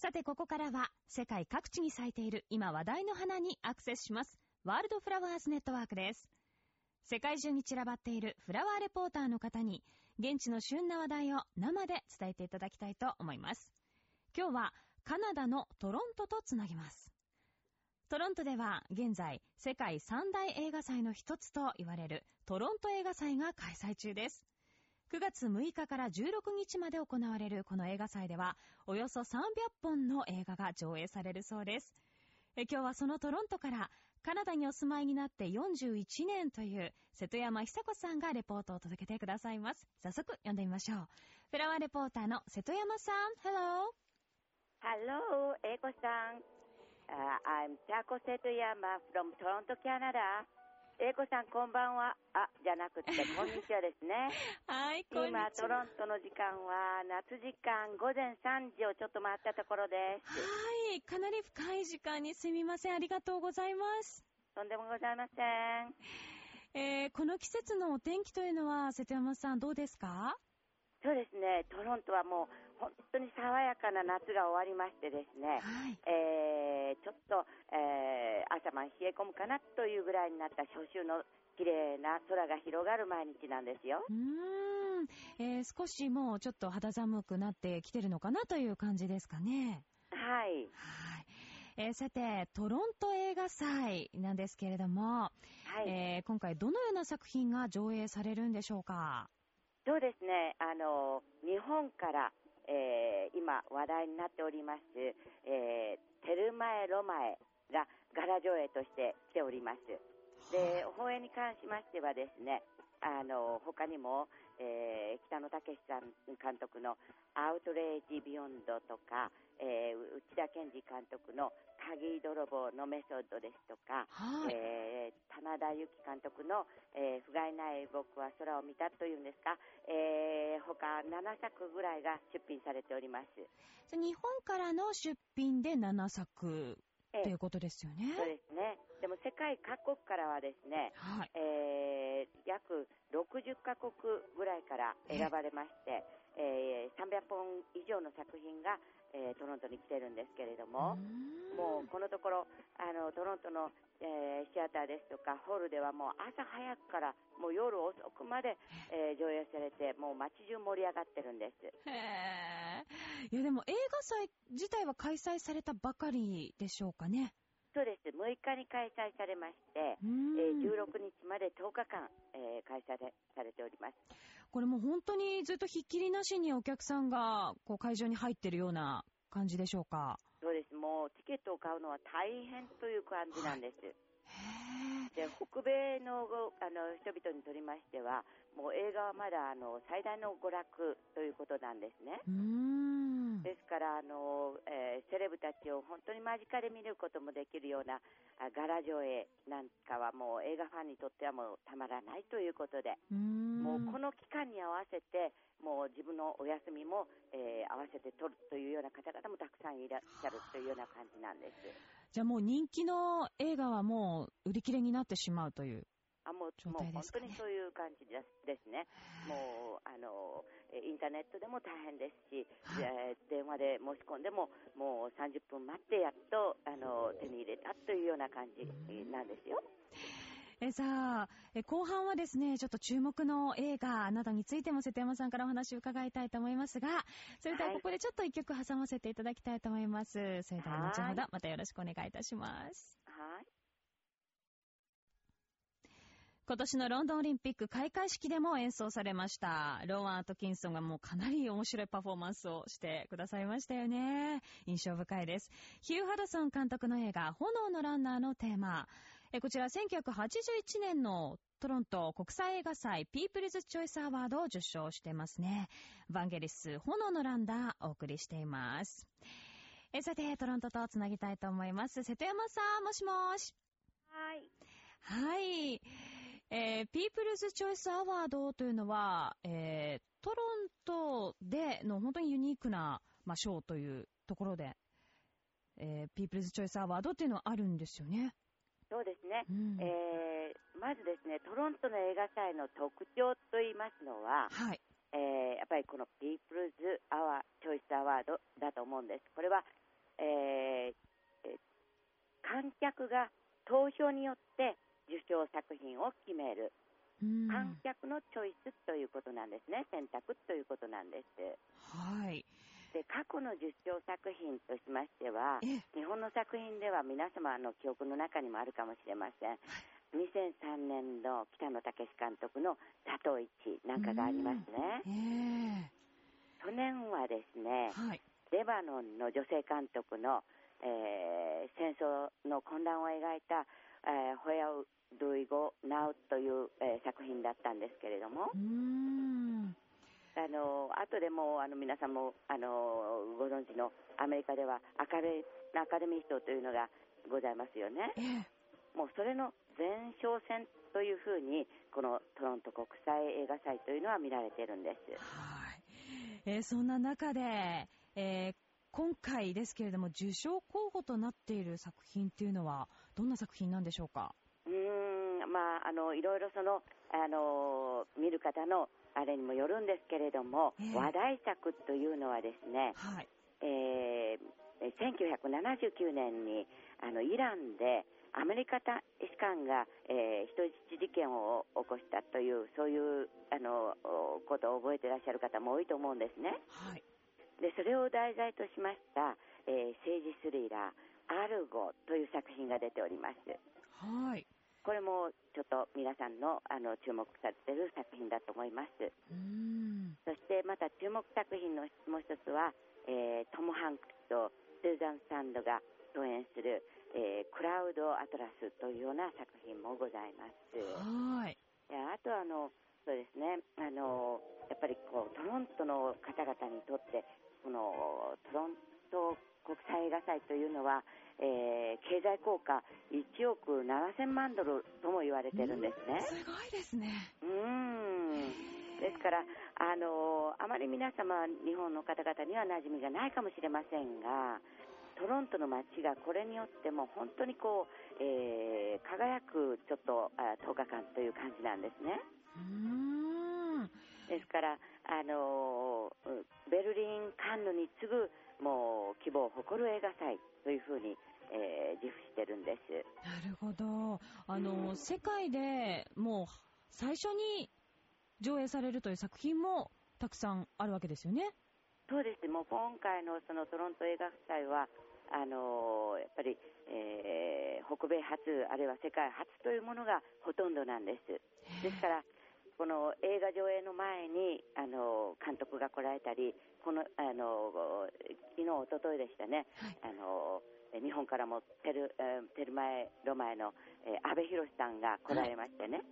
さてここからは世界各地に咲いている今話題の花にアクセスします。ワールドフラワーズネットワークです。世界中に散らばっているフラワーレポーターの方に現地の旬な話題を生で伝えていただきたいと思います。今日はカナダのトロントとつなぎます。トロントでは現在世界三大映画祭の一つと言われるトロント映画祭が開催中です。9月6日から16日まで行われるこの映画祭ではおよそ300本の映画が上映されるそうです。今日はそのトロントからカナダにお住まいになって41年という瀬戸山久子さんがレポートを届けてくださいます。早速読んでみましょう。フラワーレポーターの瀬戸山さん、Hello! Hello, 英子さん。I'm Taco Setoyama from Toronto, Canada. 英子さん、こんばんは。じゃなくて、こんにちはですね。 はい、こんにちは。 今、トロントの時間は、夏時間午前3時をちょっと回ったところです。 はい、かなり深い時間にすみません。ありがとうございます。 とんでもございません。この季節のお天気というのは、瀬戸山さん、どうですか？ そうですね、トロントはもう本当に爽やかな夏が終わりましてですね、 はい、 ちょっと、朝晩冷え込むかなというぐらいになった初秋の綺麗な空が広がる毎日なんですよ。 少しもうちょっと肌寒くなってきてるのかなという感じですかね。 はい。 はい。さて、トロント映画祭なんですけれども、 はい。 今回どのような作品が上映されるんでしょうか？ そうですね、日本から、今話題になっております、テルマエロマエがガラ上映として来ております。で、放映に関しましてはですね、他にも、北野武さん監督のアウトレイジビヨンドとか、内田健二監督の鍵泥棒のメソッドですとか、 はい、 棚田由紀監督の、不甲斐ない僕は空を見たというんですか、他7作ぐらいが出品されております。 日本からの出品で7作ということですよね。 そうですね。でも世界各国からはですね、 はい、 約60カ国ぐらいから選ばれまして、300本以上の作品が、トロントに来てるんですけれども、もうこのところトロントの、シアターですとかホールではもう朝早くからもう夜遅くまで、上映されてもう街中盛り上がってるんです。 へー。いやでも映画祭自体は開催されたばかりでしょうかね。 そうです。6日に開催されまして、16日まで10日間、開催されております。 これも本当にずっとひっきりなしにお客さんがこう会場に入ってるような感じでしょうか？ そうです。もうチケットを買うのは大変という感じなんです。はい、で、北米の人々にとりましては、もう映画はまだ最大の娯楽ということなんですね。ですからセレブたちを本当に間近で見ることもできるようなガラ上映なんかはもう映画ファンにとってはもうたまらないということで、もうこの期間に合わせてもう自分のお休みも、合わせて取るというような方々もたくさんいらっしゃるというような感じなんです。 じゃあもう人気の映画はもう売り切れになってしまうという状態ですかね。 もう本当にそういう感じですね。もうインターネットでも大変ですし、電話で申し込んでももう30分待ってやっと手に入れたというような感じなんですよ。 さあ、後半はですね、ちょっと注目の映画などについても瀬戸山さんからお話を伺いたいと思いますが、それではここでちょっと一曲挟ませていただきたいと思います。それでは後ほどまたよろしくお願いいたします。 はい。 今年のロンドンオリンピック開会式でも演奏されました。ローアン・アトキンソンがもうかなり面白いパフォーマンスをしてくださいましたよね。印象深いです。ヒュー・ハドソン監督の映画、炎のランナーのテーマ。こちら1981年のトロント国際映画祭ピープルズチョイスアワードを受賞してますね。ヴァンゲリス、炎のランナーお送りしています。さて、トロントとつなぎたいと思います。瀬戸山さん、もしもし。 はい。 はい。ピープルズチョイスアワードというのは、トロントでの本当にユニークな、賞というところで、ピープルズチョイスアワードっていうのはあるんですよね。 そうですね。まずですね、トロントの映画祭の特徴といいますのは、 はい。 やっぱりこのピープルズチョイスアワードだと思うんです。これは観客が投票によって受賞作品を決める、観客のチョイスということなんですね。選択ということなんです。 はい。 で、過去の受賞作品としましては、日本の作品では皆様の記憶の中にもあるかもしれません。2003年の北野武監督の佐藤一なんかがありますね。去年はですね、レバノンの女性監督の、戦争の混乱を描いた、Where Do We Go Now という、作品だったんですけれども、後でも皆さんもご存知のアメリカではアカデミー賞というのがございますよね。もうそれの前哨戦というふうにこのトロント国際映画祭というのは見られているんです。 そんな中で、今回ですけれども受賞候補となっている作品というのはどんな作品なんでしょうか？ いろいろ見る方のあれにもよるんですけれども、話題作というのはですね、1979年にイランでアメリカ大使館が、人質事件を起こしたというそういうことを覚えていらっしゃる方も多いと思うんですね。でそれを題材としました、政治スリラーアルゴという作品が出ております。これもちょっと皆さんの注目されている作品だと思います。そしてまた注目作品のもう一つは、トム・ハンクスとスーザン・サンドが共演する、クラウド・アトラスというような作品もございます。あとはそうですね、やっぱりトロントの方々にとってこのトロント国際映画祭というのは、経済効果1億7000万ドルとも言われてるんですね。 すごいですね。 ですからあまり皆様日本の方々には馴染みがないかもしれませんが、トロントの街がこれによっても本当に輝くちょっと10日間という感じなんですね。ですからベルリン、カンヌに次ぐもう規模を誇る映画祭というふうに、自負してるんです。 なるほど。世界でもう最初に上映されるという作品もたくさんあるわけですよね。 そうです。もう今回のそのトロント映画祭はやっぱり、北米初あるいは世界初というものがほとんどなんです。ですからこの映画上映の前に監督が来られたり、昨日一昨日でしたね、日本からもテルマエロマエの、阿部寛さんが来られましてね、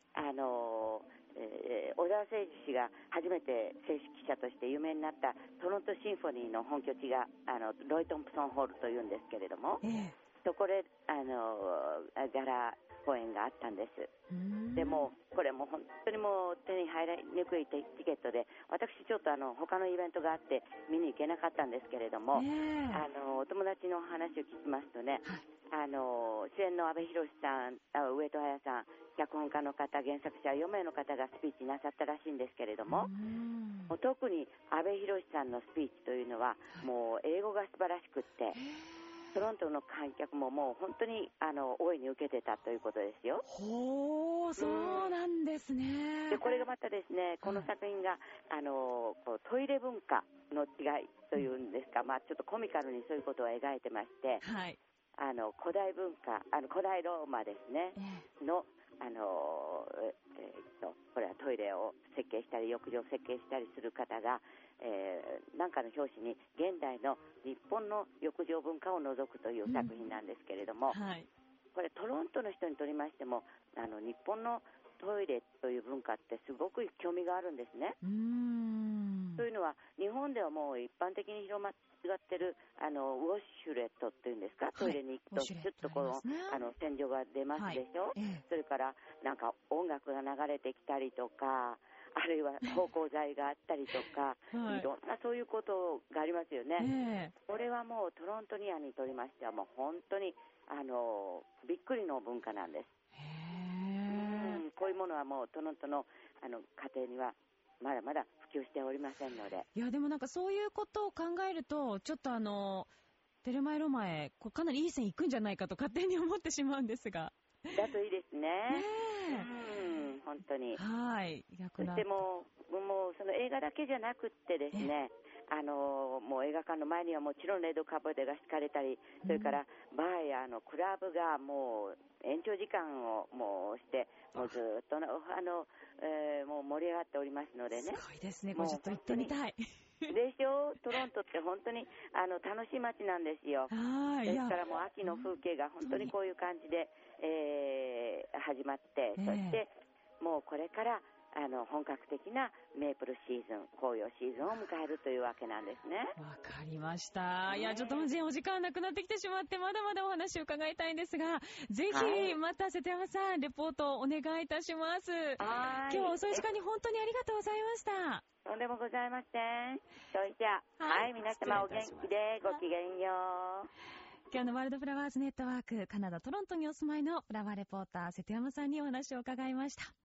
小澤征爾氏が初めて正式者として有名になったトロントシンフォニーの本拠地がロイ・トンプソンホールというんですけれども、そこでギャラ公演があったんです。でもこれも本当にもう手に入りにくいチケットで、私ちょっと他のイベントがあって見に行けなかったんですけれども、お友達の話を聞きますとね、主演の阿部寛さん、上戸彩さん、脚本家の方、原作者4名の方がスピーチなさったらしいんですけれども、特に阿部寛さんのスピーチというのはもう英語が素晴らしくって、トロントの観客ももう本当に大いに受けてたということですよ。 そうなんですね。 でこれがまたですね、この作品がトイレ文化の違いというんですか、ちょっとコミカルにそういうことを描いてまして、古代文化古代ローマですね、のこれはトイレを設計したり浴場を設計したりする方が、なんかの表紙に現代の日本の浴場文化を除くという作品なんですけれども、これトロントの人にとりましても日本のトイレという文化ってすごく興味があるんですね。というのは日本ではもう一般的に広まってるウォッシュレットっていうんですか、トイレに行くとシュッと洗浄が出ますでしょ、それからなんか音楽が流れてきたりとか、あるいは芳香剤があったりとか、いろんなそういうことがありますよね。これはもうトロントニアにとりましてはもう本当にびっくりの文化なんです。こういうものはもうトロントの家庭にはまだまだ普及しておりませんので。 いやでもなんかそういうことを考えるとちょっとテルマエロマエ、かなりいい線いくんじゃないかと勝手に思ってしまうんですが。 だといいですね。本当に。 はい。 そしてもうその映画だけじゃなくってですね、もう映画館の前にはもちろんレッドカーペットが敷かれたり、それからバーやクラブがもう延長時間をもうして、もうずっともう盛り上がっておりますのでね。 すごいですね。これちょっと行ってみたい。 でしょ、トロントって本当に楽しい街なんですよ。ですからもう秋の風景が本当にこういう感じで、始まって、そしてもうこれから本格的なメープルシーズン、紅葉シーズンを迎えるというわけなんですね。 わかりました。いや、ちょっとお時間なくなってきてしまって、まだまだお話を伺いたいんですが、ぜひまた瀬戸山さん、レポートをお願いいたします。今日は遅い時間に本当にありがとうございました。 とんでもございません。それじゃあ、はい、皆様お元気でごきげんよう。 今日のワールドフラワーズネットワーク、カナダ・トロントにお住まいのフラワーレポーター、瀬戸山さんにお話を伺いました。